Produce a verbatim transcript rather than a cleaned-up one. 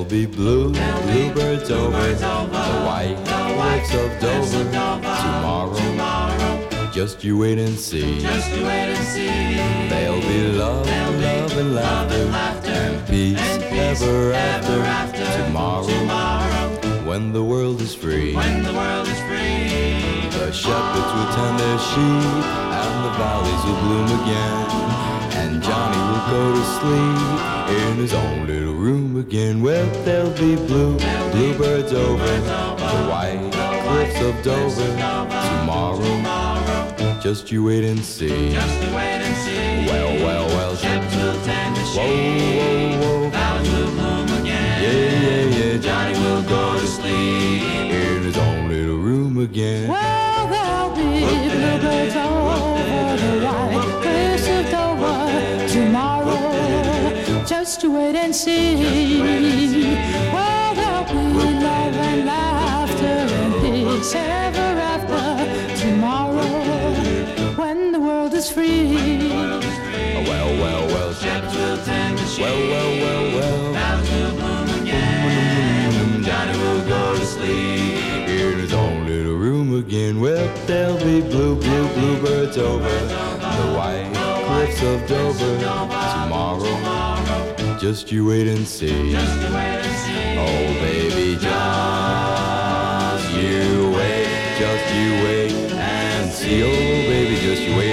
be blue, bluebirds over the white cliffs of Dover tomorrow. Just you wait and see. There'll be love, love and laughter and peace ever after tomorrow. When the world is free, the shepherds will tend their sheep, and the valleys will bloom again, and Johnny will go to sleep in his own little room again. Well, there'll be blue, bluebirds over the white cliffs of Dover tomorrow. Just you wait and see. Well, well, well, shepherds will tend the sheep, whoa, whoa, whoa. Valleys will bloom again, yeah, yeah, yeah. Johnny will go to sleep in his own little room again. Well, there'll be bluebirds over the white cliffs of Dover tomorrow. Just you wait and see. Well, there'll be love and laughter and peace ever after tomorrow. When the world is free. Well, well, well, Shepherds will tend the sheep. well, well, well, well. Valleys will bloom again. Johnny will go to sleep In his own little room again. Well, there'll be blue, blue, bluebirds over the white cliffs of Dover tomorrow. Just you wait and see. Oh, baby, just you wait, just you wait and see. Oh, baby, just you wait